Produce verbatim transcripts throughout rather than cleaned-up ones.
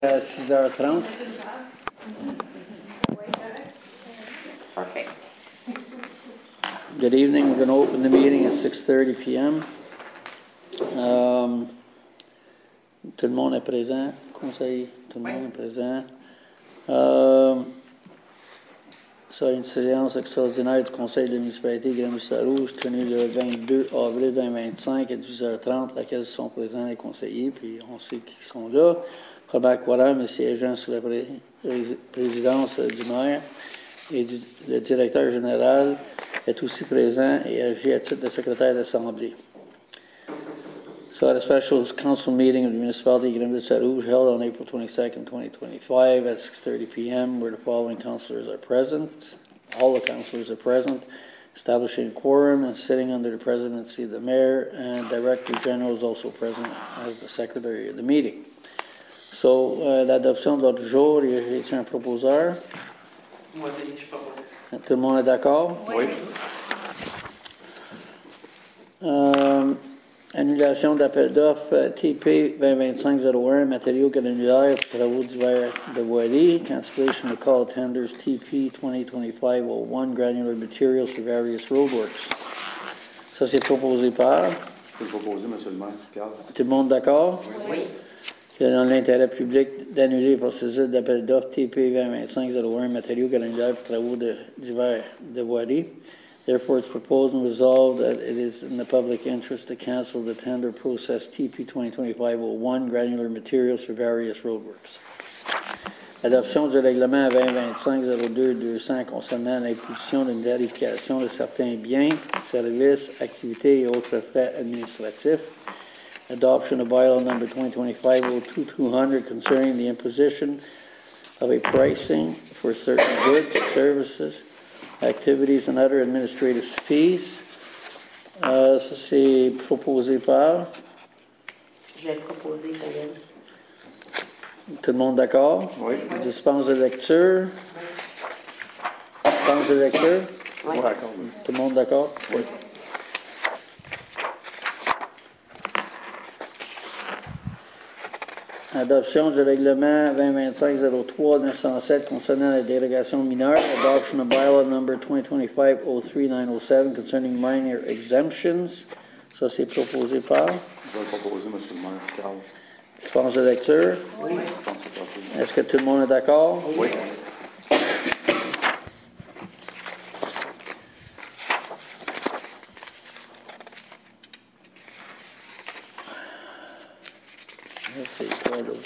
À six heures trente. Perfect. Good evening. We're going to open the meeting at six thirty p m Um, tout le monde est présent. Conseil, tout le monde est présent. Um, ça, une séance extraordinaire du Conseil de la municipalité Granby-Saint-Rouge tenue le vingt-deux avril deux mille vingt-cinq à dix heures trente, laquelle sont présents les conseillers, puis on sait qui sont là. Robert Quorum est siégeant sous la pré présidence du maire et du, le directeur général est aussi présent et agit à titre de secrétaire d'assemblée. So at a special council meeting of the municipality of Granby-Saint-Rouge held on April twenty-second, twenty twenty-five at six thirty p m where the following councillors are present. All the councillors are present, establishing a quorum and sitting under the presidency of the mayor, and Director General is also present as the secretary of the meeting. So, euh, l'adoption de l'ordre du jour, y a-t-il un proposeur? Moi, Denis, je propose. Tout le monde est d'accord? Oui. Euh, annulation d'appel d'offres T P vingt vingt-cinq zéro un, matériaux granulaires pour travaux divers de voirie. Cancellation of call tenders T P twenty twenty-five oh one, granular materials for various roadworks. Ça, c'est proposé par? Je peux le proposer, M. le maire, Carl. Tout le monde d'accord? Oui. Dans l'intérêt public d'annuler le processus d'appel d'offres T P vingt vingt-cinq zéro un, matériaux granulaires pour travaux de divers de voirie. Therefore, it's proposed and resolved that it is in the public interest to cancel the tender process T P twenty twenty-five oh one, granular materials for various roadworks. Adoption du règlement vingt vingt-cinq zéro deux deux cents concernant l'imposition d'une tarification de certains biens, services, activités et autres frais administratifs. Adoption of bylaw number twenty twenty-five oh two two hundred concerning the imposition of a pricing for certain goods, services, activities, and other administrative fees. Euh, ça, c'est proposé par? Je vais le proposer, Daniel. Tout le monde d'accord? Oui. Dispense de lecture. Dispense de lecture. Oui. Oui, d'accord. Oui. Tout le monde d'accord? Oui. Adoption du règlement vingt vingt-cinq zéro trois neuf cent sept concernant la dérogation mineure. Adoption of bylaw number twenty twenty-five oh three nine oh seven concerning minor exemptions. Ça, c'est proposé par? Je vais le proposer, M. le maire, Carl. Dispense de lecture. Oui. Je pense que c'est parfait. Est-ce que tout le monde est d'accord? Oui. C'est quoi l'autre?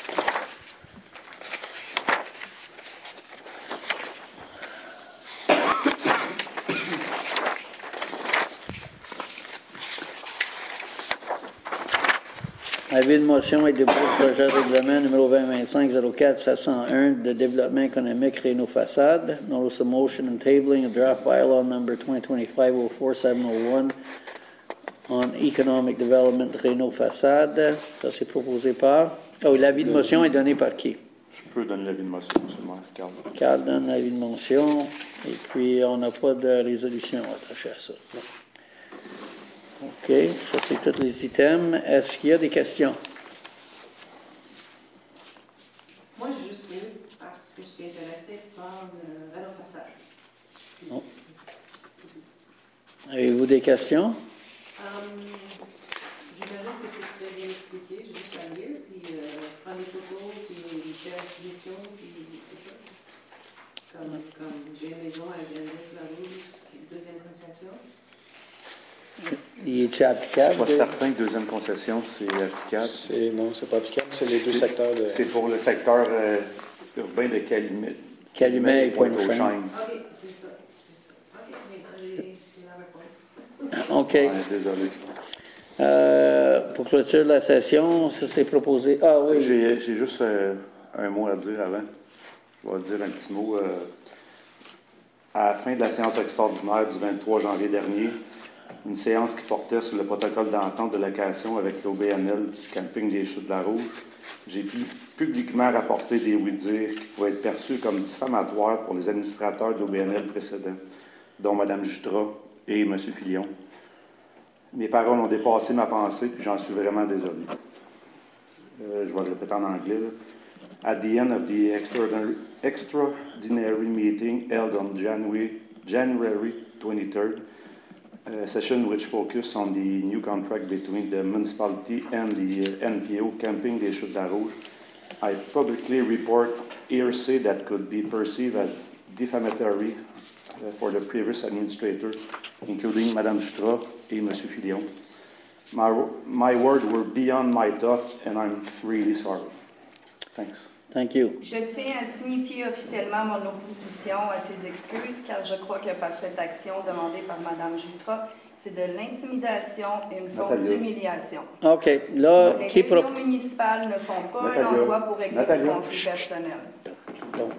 Avis de motion et dépôt de projet de règlement numéro vingt vingt-cinq zéro quatre sept cent un de développement économique Réno Façade. Notice of motion and tabling of draft bylaw number twenty twenty-five oh four seven oh one on economic development Réno Façade. Ça, c'est proposé par? Oh, l'avis de motion est donné par qui? Je peux donner l'avis de motion, M. le maire, Carl. Carl donne l'avis de motion. Et puis, on n'a pas de résolution attachée à ça. OK, ça c'est tous les items. Est-ce qu'il y a des questions? Moi, j'ai juste lu parce que je suis intéressée par le rénofaçage. Non. Avez-vous des questions? Um, J'imagine que c'est très bien expliqué, j'ai juste à lire, puis euh, prendre des photos, puis faire une soumission, puis tout ça. Comme, comme j'ai une maison à Granby-sur-la-Rouge, puis deuxième concession. Il est-il applicable? Je suis pas certain que deuxième concession, c'est applicable. C'est, non, c'est pas applicable. C'est les deux secteurs de... C'est pour le secteur euh, urbain de Calumet. Calumet et Pointe-aux-Chênes. OK, c'est ça, c'est ça. OK, maintenant j'ai la réponse. OK. Ouais, désolé. Euh, pour clôturer la session, ça c'est proposé. Ah oui. J'ai j'ai juste euh, un mot à dire avant. Je vais dire un petit mot. Euh, à la fin de la séance extraordinaire du vingt-trois janvier dernier, une séance qui portait sur le protocole d'entente de location avec l'O B N L du camping des Chutes de la Rouge, j'ai pu publiquement rapporter des oui-dire qui pouvaient être perçus comme diffamatoires pour les administrateurs de l'O B N L précédents, dont Mme Jutras et M. Filion. Mes paroles ont dépassé ma pensée, puis j'en suis vraiment désolé. Euh, je vais le répéter en anglais. Là. at the end of the extraordinary, extraordinary meeting held on January, January twenty-third, a session which focused on the new contract between the municipality and the N P O Camping des Chutes-de-la-Rouge. I publicly report hearsay that could be perceived as defamatory uh, for the previous administrator, including Madame Jutra et Monsieur Filion. My, my words were beyond my thought, and I'm really sorry. Thanks. Thank you. Je tiens à signifier officiellement mon opposition à ces excuses, car je crois que par cette action demandée par Mme Jutra, c'est de l'intimidation et une forme Natalia. d'humiliation. OK, là, Les qui pro... réunions municipales ne sont pas Natalia. un endroit pour régler Natalia. des conflits personnels. Donc,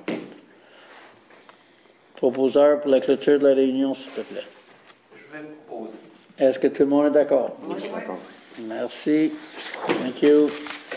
proposeur pour la clôture de la réunion, s'il te plaît. Je vais proposer. Est-ce que tout le monde est d'accord? D'accord. Merci. Thank you.